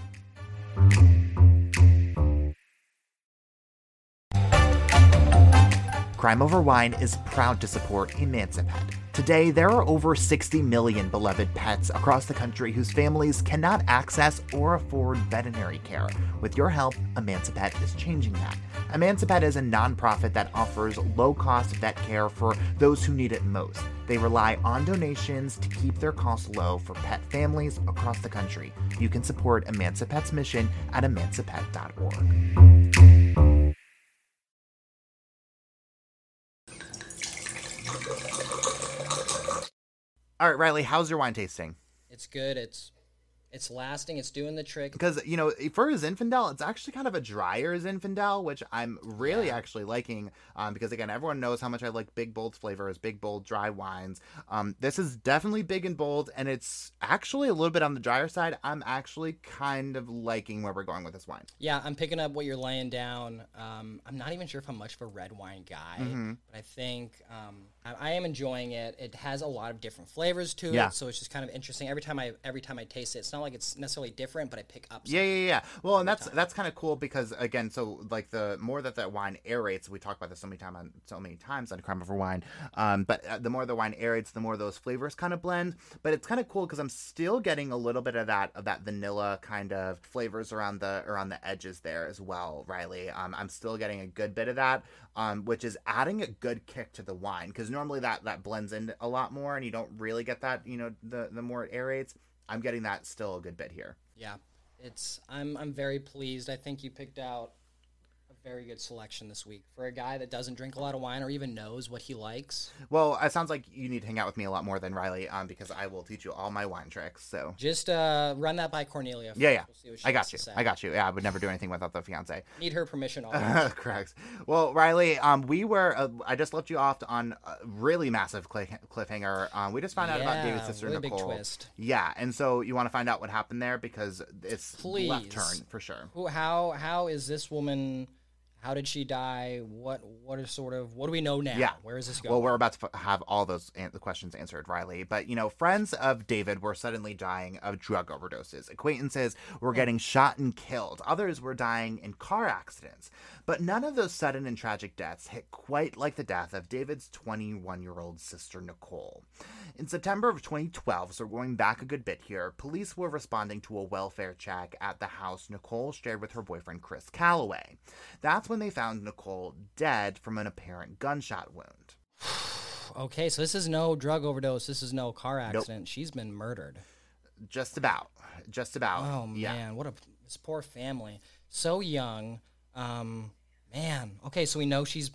Crime Over Wine is proud to support Emancipet. Today, there are over 60 million beloved pets across the country whose families cannot access or afford veterinary care. With your help, Emancipet is changing that. Emancipet is a nonprofit that offers low-cost vet care for those who need it most. They rely on donations to keep their costs low for pet families across the country. You can support Emancipet's mission at emancipet.org. All right, Riley, how's your wine tasting? It's good. It's lasting. It's doing the trick. Because, for a Zinfandel, it's actually kind of a drier Zinfandel, which I'm really actually liking. Because, again, everyone knows how much I like big, bold flavors, big, bold, dry wines. This is definitely big and bold, and it's actually a little bit on the drier side. I'm actually kind of liking where we're going with this wine. Yeah, I'm picking up what you're laying down. I'm not even sure if I'm much of a red wine guy, but I think I am enjoying it. It has a lot of different flavors to it, so it's just kind of interesting. Every time I taste it, it's not like it's necessarily different, but I pick up something. Yeah. Well, and that's kind of cool because, again, so like the more that wine aerates, we talk about this so many times on Crime Over Wine, but the more the wine aerates, the more those flavors kind of blend. But it's kind of cool because I'm still getting a little bit of that vanilla kind of flavors around the edges there as well, Riley. I'm still getting a good bit of that, which is adding a good kick to the wine, because normally that blends in a lot more and you don't really get that, the more it aerates. I'm getting that still a good bit here. Yeah, I'm very pleased. I think you picked out a Very good selection this week for a guy that doesn't drink a lot of wine or even knows what he likes. Well, it sounds like you need to hang out with me a lot more than Riley, because I will teach you all my wine tricks. So Just run that by Cornelia first. yeah. We'll see what she I has got to you. say. I got you. Yeah, I would never do anything without the fiance. Need her permission always. Correct. Well, Riley, we were. I just left you off on a really massive cliffhanger. We just found out about David's sister really Nicole. big twist. Yeah, and so you want to find out what happened there because it's Please. left turn for sure. How is this woman? How did she die? What do we know now? Yeah. Where is this going? Well, we're about to have all those the questions answered, Riley. But, friends of David were suddenly dying of drug overdoses. Acquaintances were getting shot and killed. Others were dying in car accidents. But none of those sudden and tragic deaths hit quite like the death of David's 21-year-old sister, Nicole. In September of 2012, so we're going back a good bit here, police were responding to a welfare check at the house Nicole shared with her boyfriend, Chris Calloway. That's when they found Nicole dead from an apparent gunshot wound. Okay, so this is no drug overdose. This is no car accident. Nope. She's been murdered. Just about. Oh, Yeah. man. This poor family. So young. Man. Okay, so we know she's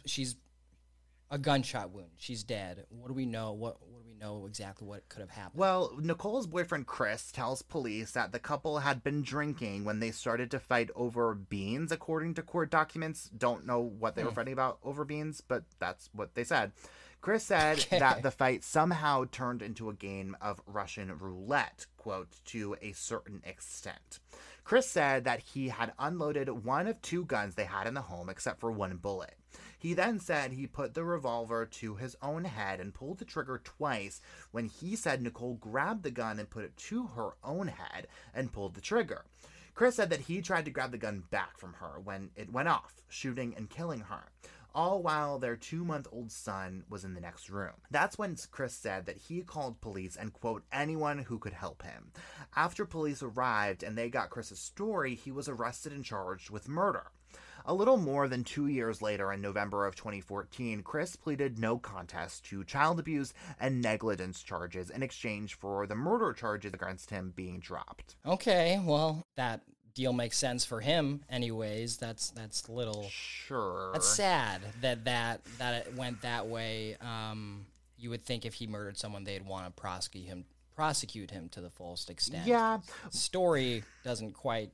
a gunshot wound. She's dead. What do we know? What do we know exactly what could have happened? Well, Nicole's boyfriend Chris tells police that the couple had been drinking when they started to fight over beans, according to court documents. Don't know what they were fighting about over beans, but that's what they said. Chris said that the fight somehow turned into a game of Russian roulette, quote, to a certain extent. Chris said that he had unloaded one of two guns they had in the home except for one bullet. He then said he put the revolver to his own head and pulled the trigger twice when he said Nicole grabbed the gun and put it to her own head and pulled the trigger. Chris said that he tried to grab the gun back from her when it went off, shooting and killing her, all while their 2-month-old son was in the next room. That's when Chris said that he called police and, quote, anyone who could help him. After police arrived and they got Chris's story, he was arrested and charged with murder. A little more than 2 years later, in November of 2014, Chris pleaded no contest to child abuse and negligence charges in exchange for the murder charges against him being dropped. Okay, well, that deal makes sense for him anyways. That's a little... Sure. That's sad that it went that way. You would think if he murdered someone, they'd want to prosecute him to the fullest extent. Yeah. Story doesn't quite...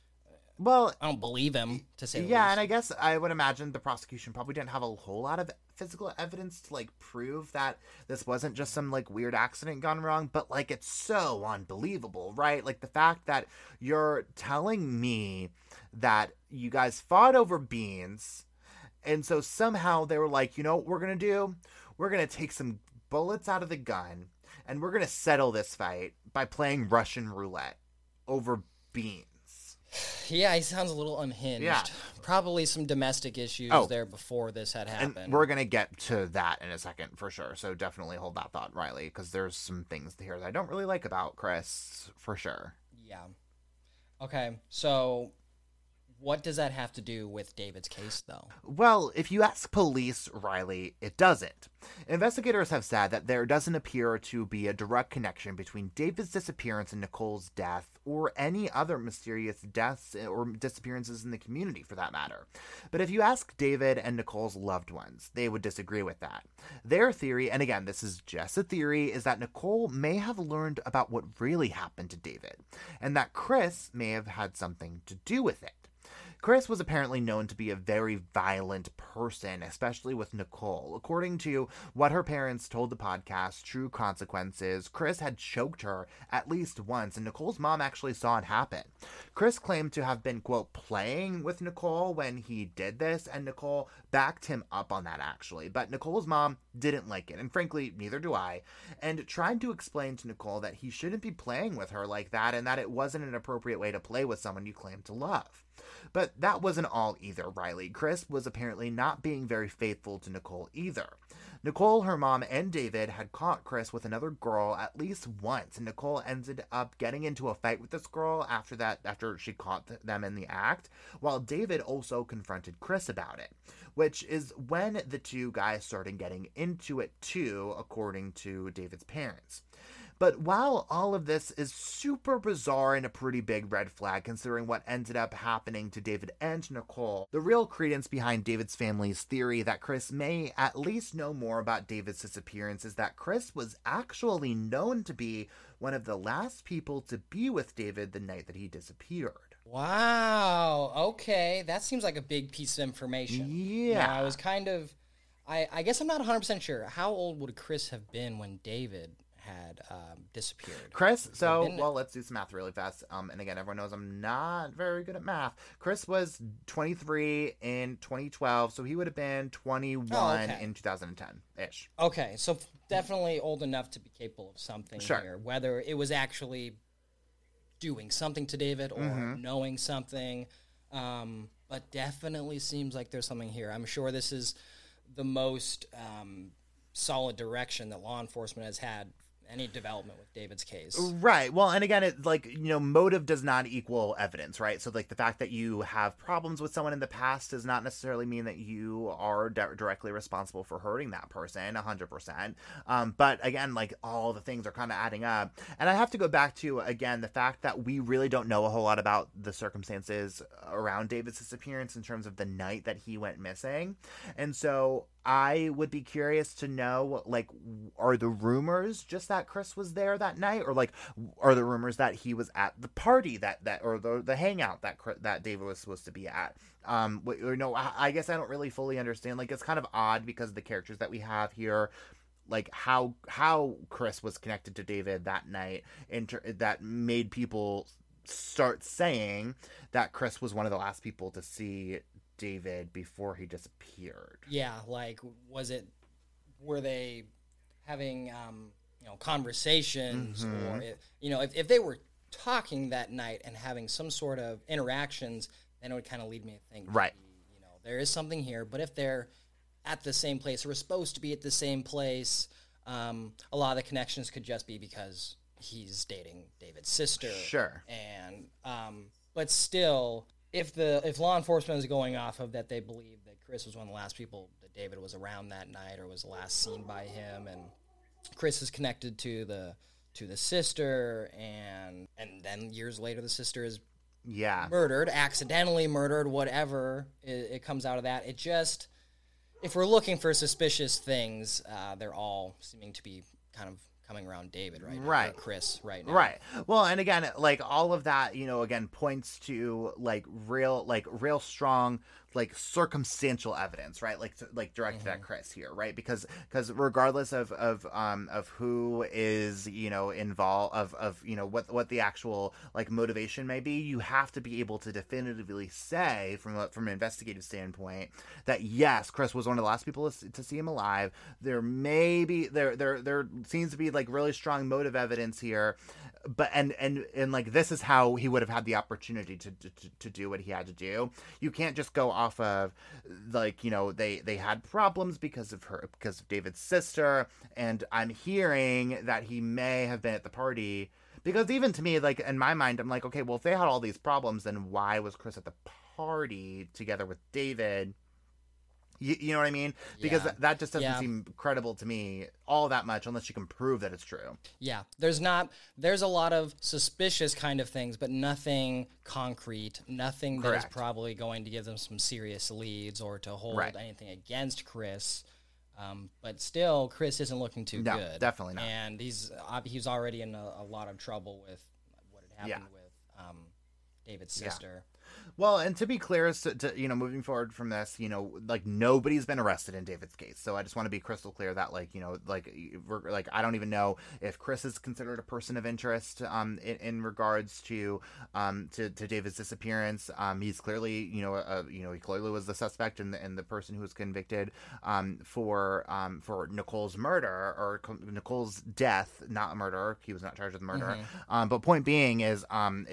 Well, I don't believe him, to say the yeah, least. and I guess I would imagine the prosecution probably didn't have a whole lot of physical evidence to, prove that this wasn't just some, weird accident gone wrong, but, it's so unbelievable, right? The fact that you're telling me that you guys fought over beans, and so somehow they were like, you know what we're going to do? We're going to take some bullets out of the gun, and we're going to settle this fight by playing Russian roulette over beans. Yeah, he sounds a little unhinged. Yeah. Probably some domestic issues there before this had happened. And we're going to get to that in a second for sure. So definitely hold that thought, Riley, because there's some things here that I don't really like about Chris, for sure. Yeah. Okay, so what does that have to do with David's case, though? Well, if you ask police, Riley, it doesn't. Investigators have said that there doesn't appear to be a direct connection between David's disappearance and Nicole's death or any other mysterious deaths or disappearances in the community, for that matter. But if you ask David and Nicole's loved ones, they would disagree with that. Their theory, and again, this is just a theory, is that Nicole may have learned about what really happened to David, and that Chris may have had something to do with it. Chris was apparently known to be a very violent person, especially with Nicole. According to what her parents told the podcast, True Consequences, Chris had choked her at least once, and Nicole's mom actually saw it happen. Chris claimed to have been, quote, playing with Nicole when he did this, and Nicole backed him up on that, actually. But Nicole's mom didn't like it, and frankly, neither do I, and tried to explain to Nicole that he shouldn't be playing with her like that, and that it wasn't an appropriate way to play with someone you claim to love. But that wasn't all either, Riley. Chris was apparently not being very faithful to Nicole either. Nicole, her mom, and David had caught Chris with another girl at least once, and Nicole ended up getting into a fight with this girl after she caught them in the act, while David also confronted Chris about it, which is when the two guys started getting into it too, according to David's parents. But while all of this is super bizarre and a pretty big red flag considering what ended up happening to David and Nicole, the real credence behind David's family's theory that Chris may at least know more about David's disappearance is that Chris was actually known to be one of the last people to be with David the night that he disappeared. Wow. Okay. That seems like a big piece of information. Yeah. I was kind of, I guess I'm not 100% sure. How old would Chris have been when David had disappeared? Chris, let's do some math really fast. And again, everyone knows I'm not very good at math. Chris was 23 in 2012, so he would have been 21 in 2010-ish. Okay, so definitely old enough to be capable of something here. Whether it was actually doing something to David or knowing something, but definitely seems like there's something here. I'm sure this is the most solid direction that law enforcement has had any development with David's case. Right. Well, and again, it motive does not equal evidence, right? So the fact that you have problems with someone in the past does not necessarily mean that you are directly responsible for hurting that person 100%. But again, all the things are kind of adding up. And I have to go back to, again, the fact that we really don't know a whole lot about the circumstances around David's disappearance in terms of the night that he went missing. And so I would be curious to know, are the rumors just that Chris was there that night, or are the rumors that he was at the party or the hangout that David was supposed to be at? I guess I don't really fully understand. It's kind of odd because the characters that we have here, how Chris was connected to David that night, that made people start saying that Chris was one of the last people to see David before he disappeared. Yeah, were they having conversations, or if they were talking that night and having some sort of interactions, then it would kind of lead me to think, right, there is something here. But if they're at the same place or were supposed to be at the same place, a lot of the connections could just be because he's dating David's sister. Sure. And but still, if law enforcement is going off of that, they believe that Chris was one of the last people that David was around that night or was last seen by him, and Chris is connected to the sister, and then years later the sister is murdered, accidentally murdered, whatever it comes out of that. It just, if we're looking for suspicious things, they're all seeming to be kind of coming around David right now, or Chris right now. Right. Well, and again, all of that, again, points to real strong, circumstantial evidence, right? Directed at Chris here, right? Because regardless of who is, involved, of what the actual motivation may be, you have to be able to definitively say from an investigative standpoint that yes, Chris was one of the last people to see him alive. There seems to be really strong motive evidence here, but and this is how he would have had the opportunity to do what he had to do. You can't just go off of they had problems because of David's sister, and I'm hearing that he may have been at the party, because even to me, in my mind, I'm like, okay, well, if they had all these problems, then why was Chris at the party together with David? You know what I mean? Because that just doesn't seem credible to me all that much unless you can prove that it's true. Yeah, there's a lot of suspicious kind of things, but nothing concrete, nothing that is probably going to give them some serious leads or to hold anything against Chris. But still, Chris isn't looking too good. No, definitely not. And he's already in a lot of trouble with what had happened with David's sister. Well, and to be clear, moving forward from this, nobody's been arrested in David's case. So I just want to be crystal clear that, I don't even know if Chris is considered a person of interest, in regards to David's disappearance. He's clearly, he clearly was the suspect and the person who was convicted, for Nicole's murder or Nicole's death, not murder. He was not charged with murder. But point being is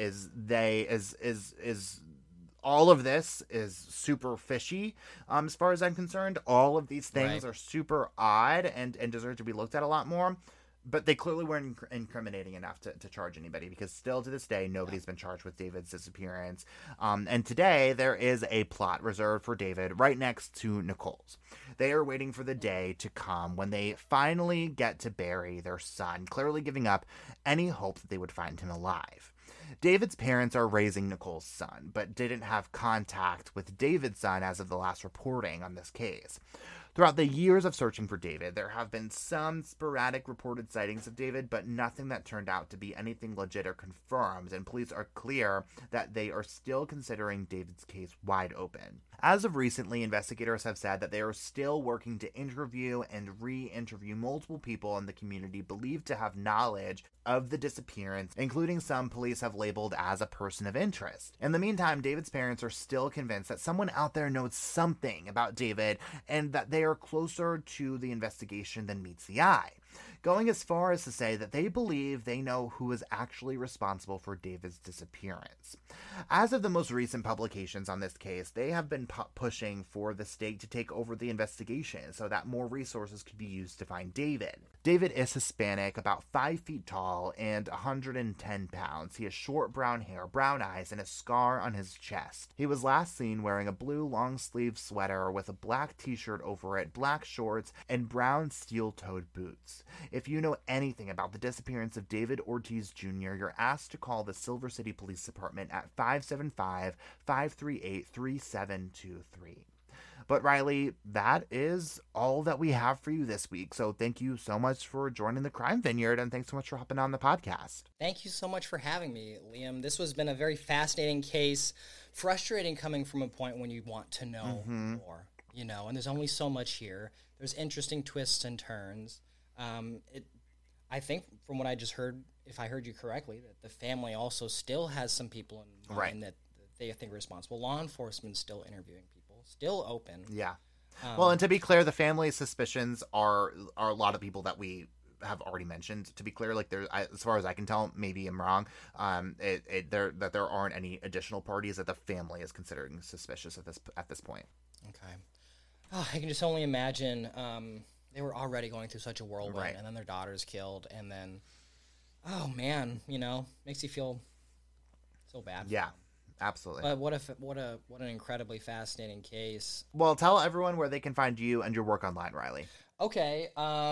all of this is super fishy, as far as I'm concerned. All of these things are super odd and deserve to be looked at a lot more. But they clearly weren't incriminating enough to charge anybody, because still to this day, nobody's been charged with David's disappearance. And today, there is a plot reserved for David right next to Nicole's. They are waiting for the day to come when they finally get to bury their son, clearly giving up any hope that they would find him alive. David's parents are raising Nicole's son, but didn't have contact with David's son as of the last reporting on this case. Throughout the years of searching for David, there have been some sporadic reported sightings of David, but nothing that turned out to be anything legit or confirmed, and police are clear that they are still considering David's case wide open. As of recently, investigators have said that they are still working to interview and re-interview multiple people in the community believed to have knowledge of the disappearance, including some police have labeled as a person of interest. In the meantime, David's parents are still convinced that someone out there knows something about David and that they are closer to the investigation than meets the eye, going as far as to say that they believe they know who is actually responsible for David's disappearance. As of the most recent publications on this case, they have been pushing for the state to take over the investigation so that more resources could be used to find David. David is Hispanic, about 5 feet tall and 110 pounds. He has short brown hair, brown eyes, and a scar on his chest. He was last seen wearing a blue long-sleeve sweater with a black t-shirt over it, black shorts, and brown steel-toed boots. If you know anything about the disappearance of David Ortiz Jr., you're asked to call the Silver City Police Department at 575-538-3723. But Riley, that is all that we have for you this week. So thank you so much for joining the Crime Vineyard, and thanks so much for hopping on the podcast. Thank you so much for having me, Liam. This has been a very fascinating case, frustrating coming from a point when you want to know more, you know, and there's only so much here. There's interesting twists and turns. I think from what I just heard, if I heard you correctly, that the family also still has some people in mind that they think are responsible. Law enforcement still interviewing people, still open. Yeah. Well, and to be clear, the family's suspicions are a lot of people that we have already mentioned. To be clear, like as far as I can tell, maybe I'm wrong. That there aren't any additional parties that the family is considering suspicious at this point. Okay. Oh, I can just only imagine. They were already going through such a whirlwind, and then their daughter's killed, and then, oh man, you know, makes you feel so bad. Yeah, absolutely. But what an incredibly fascinating case. Well, tell everyone where they can find you and your work online, Riley. Okay.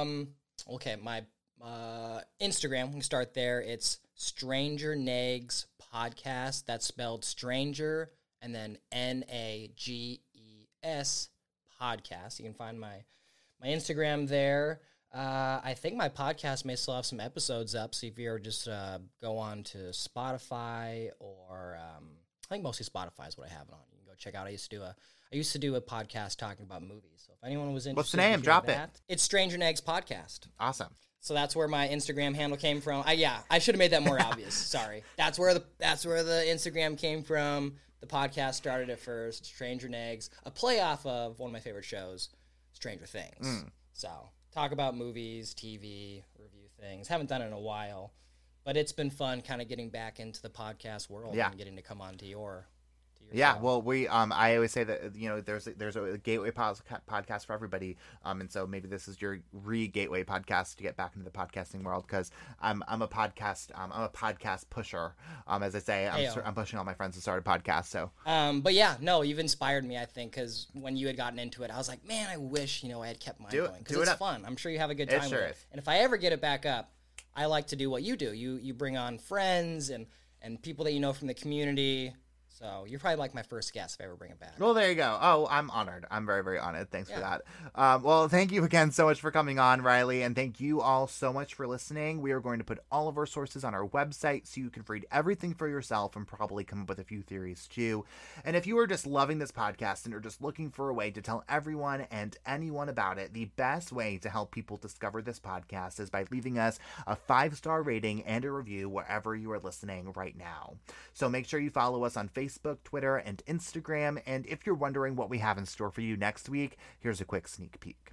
My Instagram, we can start there. It's Stranger Nags Podcast. That's spelled Stranger and then Nages Podcast. You can find my Instagram there. I think my podcast may still have some episodes up, so if you're just go on to Spotify or I think mostly Spotify is what I have it on. You can go check out. I used to do a podcast talking about movies. So if anyone was interested, what's the name? Drop it. It's Stranger Nags Podcast. Awesome. So that's where my Instagram handle came from. I should have made that more obvious. Sorry. That's where the Instagram came from. The podcast started at first. Stranger Nags, a play off of one of my favorite shows, Stranger Things. So talk about movies, TV, review things. Haven't done it in a while, but it's been fun kind of getting back into the podcast world and getting to come on to your show. Well, I always say that, you know, there's a gateway podcast for everybody, and so maybe this is your gateway podcast to get back into the podcasting world, because I'm a podcast pusher. As I say, I'm pushing all my friends to start a podcast. So, but yeah, no, you've inspired me. I think because when you had gotten into it, I was like, man, I wish I had kept mine going, because it's fun. I'm sure you have a good time with it. And if I ever get it back up, I like to do what you do. You bring on friends and people that you know from the community. So you're probably like my first guest if I ever bring it back. Well, there you go. Oh, I'm honored. I'm very, very honored. Thanks for that. Well, thank you again so much for coming on, Riley, and thank you all so much for listening. We are going to put all of our sources on our website so you can read everything for yourself and probably come up with a few theories too. And if you are just loving this podcast and are just looking for a way to tell everyone and anyone about it, the best way to help people discover this podcast is by leaving us a 5-star rating and a review wherever you are listening right now. So make sure you follow us on Facebook, Twitter, and Instagram. And if you're wondering what we have in store for you next week, here's a quick sneak peek.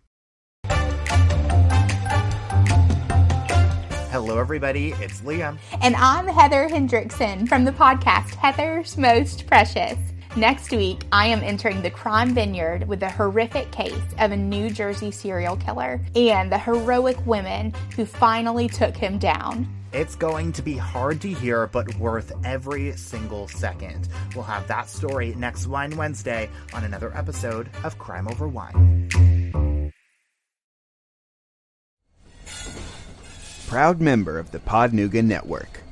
Hello, everybody. It's Liam. And I'm Heather Hendrickson from the podcast Heather's Most Precious. Next week, I am entering the crime vineyard with the horrific case of a New Jersey serial killer and the heroic women who finally took him down. It's going to be hard to hear, but worth every single second. We'll have that story next Wine Wednesday on another episode of Crime Over Wine. Proud member of the Podnuga Network.